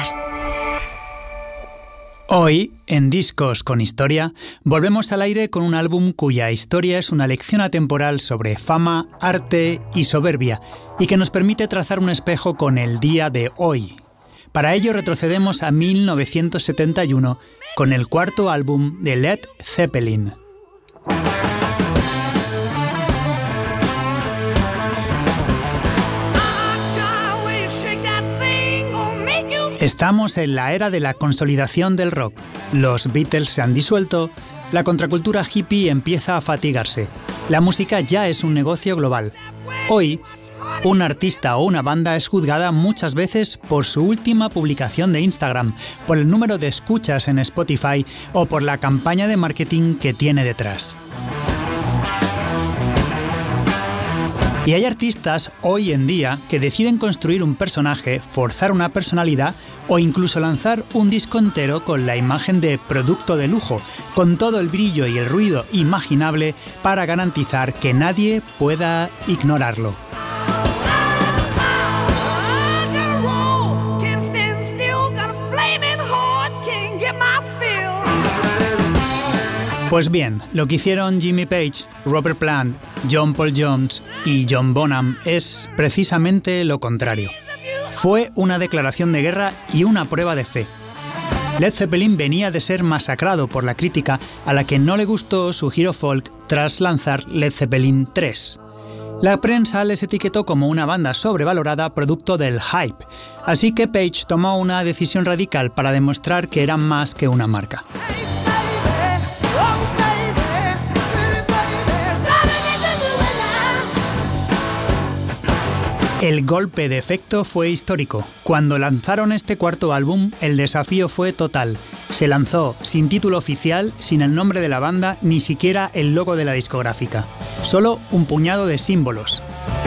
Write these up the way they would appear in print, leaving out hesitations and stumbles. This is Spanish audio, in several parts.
Podcast. Hoy, en Discos con Historia, volvemos al aire con un álbum cuya historia es una lección atemporal sobre fama, arte y soberbia, y que nos permite trazar un espejo con el día de hoy. Para ello retrocedemos a 1971 con el cuarto álbum de Led Zeppelin. Estamos en la era de la consolidación del rock. Los Beatles se han disuelto, la contracultura hippie empieza a fatigarse. La música ya es un negocio global. Hoy, un artista o una banda es juzgada muchas veces por su última publicación de Instagram, por el número de escuchas en Spotify o por la campaña de marketing que tiene detrás. Y hay artistas hoy en día que deciden construir un personaje, forzar una personalidad o incluso lanzar un disco entero con la imagen de producto de lujo, con todo el brillo y el ruido imaginable para garantizar que nadie pueda ignorarlo. Pues bien, lo que hicieron Jimmy Page, Robert Plant, John Paul Jones y John Bonham es precisamente lo contrario. Fue una declaración de guerra y una prueba de fe. Led Zeppelin venía de ser masacrado por la crítica a la que no le gustó su giro folk tras lanzar Led Zeppelin 3. La prensa les etiquetó como una banda sobrevalorada producto del hype, así que Page tomó una decisión radical para demostrar que eran más que una marca. El golpe de efecto fue histórico. Cuando lanzaron este cuarto álbum, el desafío fue total. Se lanzó sin título oficial, sin el nombre de la banda, ni siquiera el logo de la discográfica. Solo un puñado de símbolos.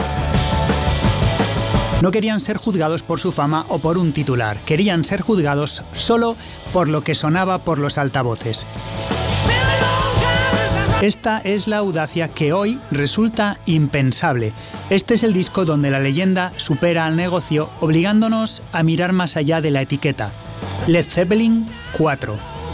No querían ser juzgados por su fama o por un titular. Querían ser juzgados solo por lo que sonaba por los altavoces. Esta es la audacia que hoy resulta impensable. Este es el disco donde la leyenda supera al negocio, obligándonos a mirar más allá de la etiqueta. Led Zeppelin 4.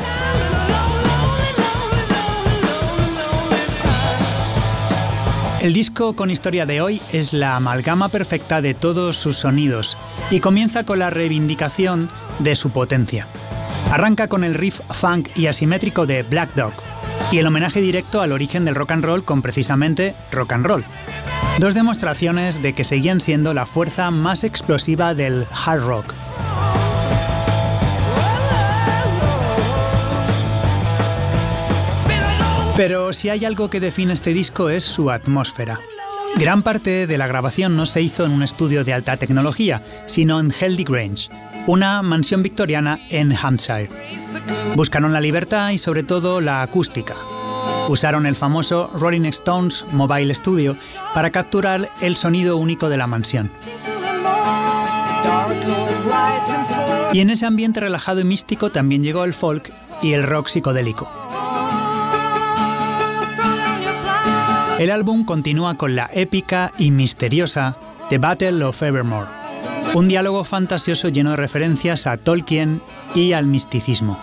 El disco con historia de hoy es la amalgama perfecta de todos sus sonidos y comienza con la reivindicación de su potencia. Arranca con el riff funk y asimétrico de Black Dog y el homenaje directo al origen del rock and roll con precisamente rock and roll. Dos demostraciones de que seguían siendo la fuerza más explosiva del hard rock. Pero si hay algo que define este disco es su atmósfera. Gran parte de la grabación no se hizo en un estudio de alta tecnología, sino en Healthy Grange, una mansión victoriana en Hampshire. Buscaron la libertad y sobre todo la acústica. Usaron el famoso Rolling Stones Mobile Studio para capturar el sonido único de la mansión. Y en ese ambiente relajado y místico también llegó el folk y el rock psicodélico. El álbum continúa con la épica y misteriosa The Battle of Evermore, un diálogo fantasioso lleno de referencias a Tolkien y al misticismo.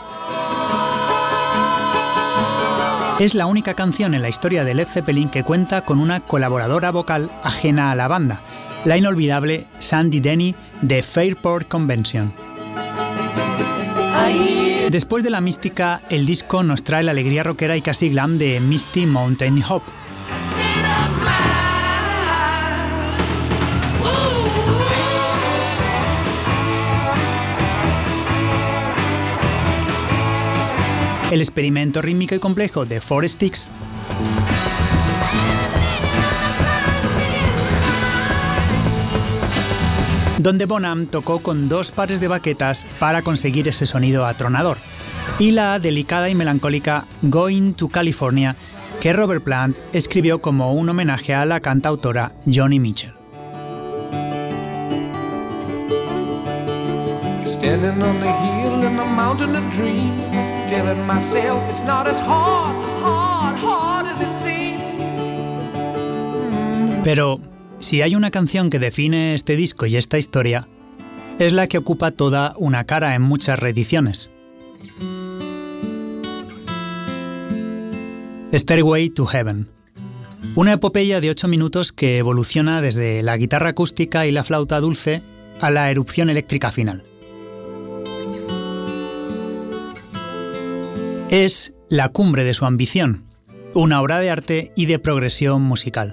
Es la única canción en la historia de Led Zeppelin que cuenta con una colaboradora vocal ajena a la banda, la inolvidable Sandy Denny de Fairport Convention. Después de la mística, el disco nos trae la alegría rockera y casi glam de Misty Mountain Hop. El experimento rítmico y complejo de Four Sticks, donde Bonham tocó con dos pares de baquetas para conseguir ese sonido atronador, y la delicada y melancólica Going to California, que Robert Plant escribió como un homenaje a la cantautora Joni Mitchell. Standing on the hill in the mountain of dreams, telling myself it's not as hard as it seems. Pero si hay una canción que define este disco y esta historia, es la que ocupa toda una cara en muchas reediciones. Stairway to Heaven. Una epopeya de 8 minutos que evoluciona desde la guitarra acústica y la flauta dulce a la erupción eléctrica final. Es la cumbre de su ambición, una obra de arte y de progresión musical.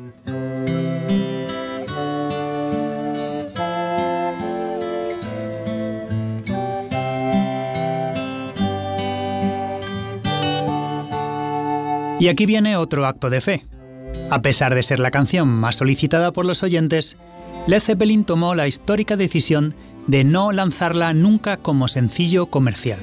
Y aquí viene otro acto de fe. A pesar de ser la canción más solicitada por los oyentes, Led Zeppelin tomó la histórica decisión de no lanzarla nunca como sencillo comercial.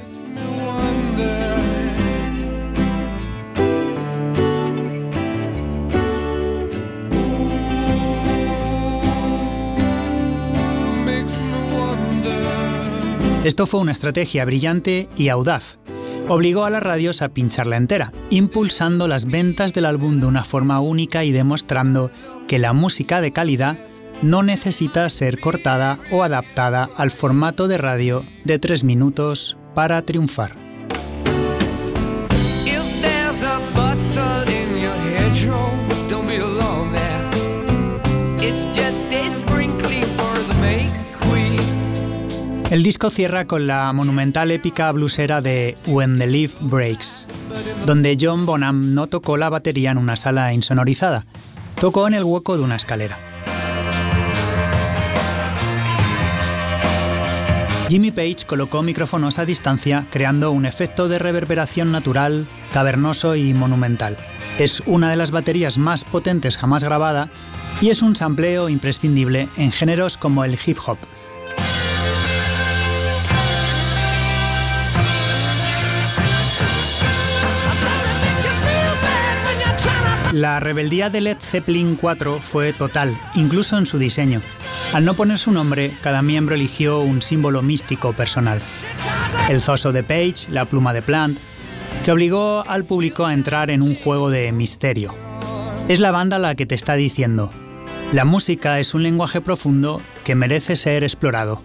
Esto fue una estrategia brillante y audaz. Obligó a las radios a pincharla entera, impulsando las ventas del álbum de una forma única y demostrando que la música de calidad no necesita ser cortada o adaptada al formato de radio de 3 minutos para triunfar. El disco cierra con la monumental épica bluesera de When the Leaf Breaks, donde John Bonham no tocó la batería en una sala insonorizada, tocó en el hueco de una escalera. Jimmy Page colocó micrófonos a distancia, creando un efecto de reverberación natural, cavernoso y monumental. Es una de las baterías más potentes jamás grabada y es un sampleo imprescindible en géneros como el hip hop. La rebeldía de Led Zeppelin 4 fue total, incluso en su diseño. Al no poner su nombre, cada miembro eligió un símbolo místico personal. El zoso de Page, la pluma de Plant, que obligó al público a entrar en un juego de misterio. Es la banda la que te está diciendo: la música es un lenguaje profundo que merece ser explorado.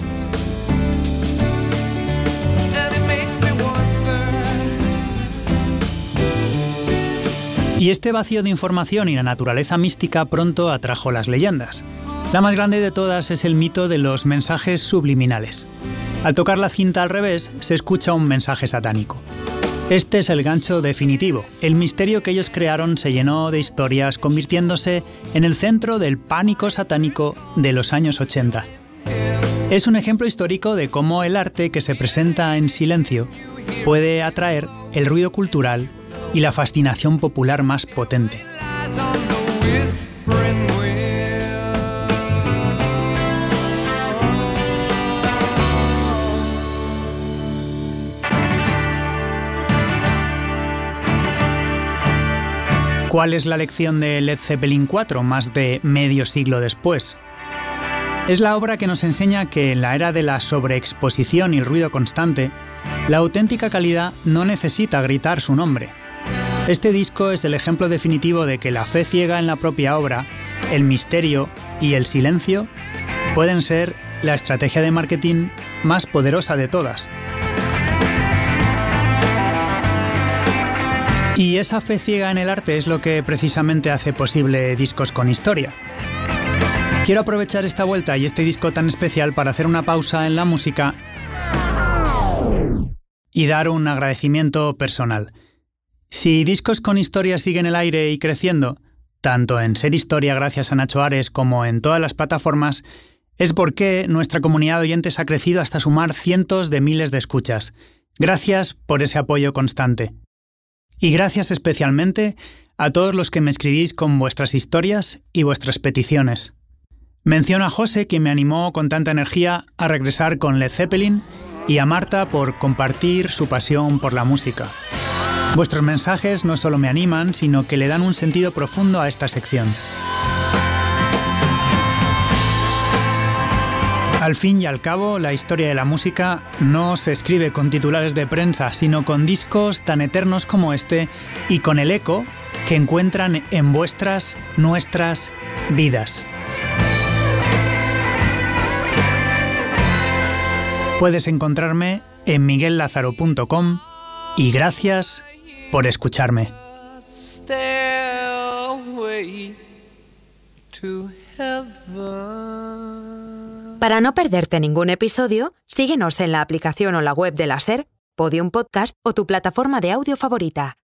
Y este vacío de información y la naturaleza mística pronto atrajo las leyendas. La más grande de todas es el mito de los mensajes subliminales. Al tocar la cinta al revés, se escucha un mensaje satánico. Este es el gancho definitivo. El misterio que ellos crearon se llenó de historias, convirtiéndose en el centro del pánico satánico de los años 80. Es un ejemplo histórico de cómo el arte que se presenta en silencio puede atraer el ruido cultural y la fascinación popular más potente. ¿Cuál es la lección de Led Zeppelin 4 más de medio siglo después? Es la obra que nos enseña que en la era de la sobreexposición y el ruido constante, la auténtica calidad no necesita gritar su nombre. Este disco es el ejemplo definitivo de que la fe ciega en la propia obra, el misterio y el silencio pueden ser la estrategia de marketing más poderosa de todas. Y esa fe ciega en el arte es lo que precisamente hace posible Discos con Historia. Quiero aprovechar esta vuelta y este disco tan especial para hacer una pausa en la música y dar un agradecimiento personal. Si Discos con Historia sigue en el aire y creciendo, tanto en Ser Historia gracias a Nacho Ares como en todas las plataformas, es porque nuestra comunidad de oyentes ha crecido hasta sumar cientos de miles de escuchas. Gracias por ese apoyo constante. Y gracias especialmente a todos los que me escribís con vuestras historias y vuestras peticiones. Menciono a José, quien me animó con tanta energía a regresar con Led Zeppelin, y a Marta por compartir su pasión por la música. Vuestros mensajes no solo me animan, sino que le dan un sentido profundo a esta sección. Al fin y al cabo, la historia de la música no se escribe con titulares de prensa, sino con discos tan eternos como este y con el eco que encuentran en vuestras, nuestras vidas. Puedes encontrarme en miguellázaro.com y gracias por escucharme. Para no perderte ningún episodio, síguenos en la aplicación o la web de la SER, Podium Podcast o tu plataforma de audio favorita.